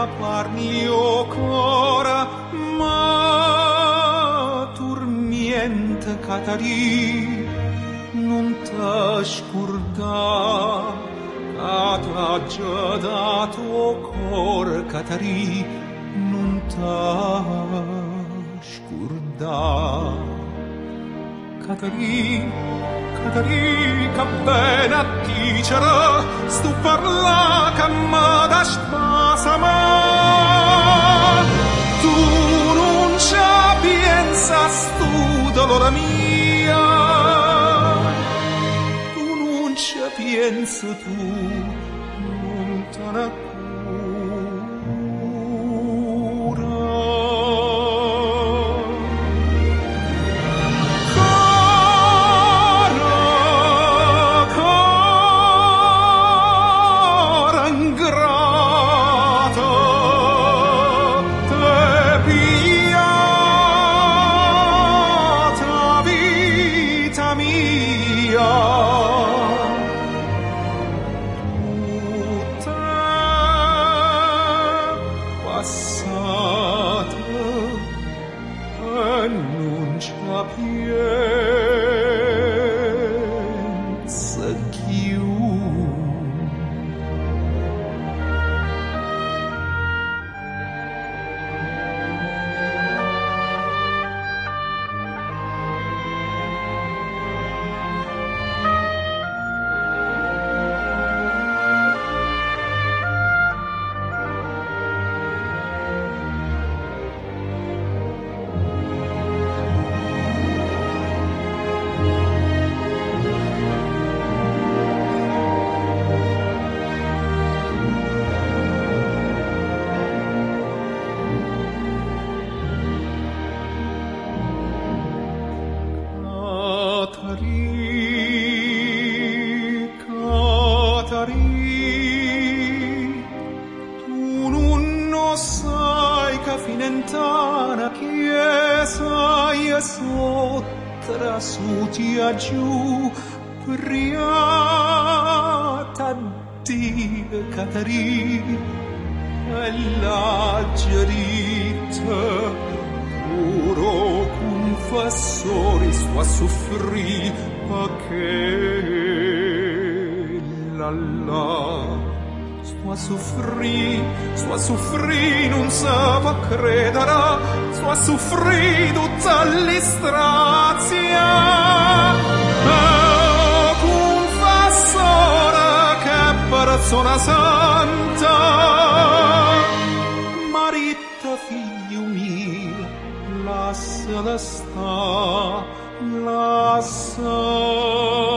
par mio cora, ma turmiente Catarin, non t'ascurda, c'ha già dato cor Catarin, non t'ascurda. Catarin, Catarin, che bene dicere, stu parla che m'ha spasa, ma tu non ci pensa stu dolore mia, tu non ci pensa, tu non te ne finentana chiesa e sottra sutia giù priata di Catarin e la gerita puro confessori sua soffrì a che la sua soffrì, non sa credere, sua soffrì tutta l'istrazia. Confessore che persona santa, marita figlio mio, lasciala sta, lascia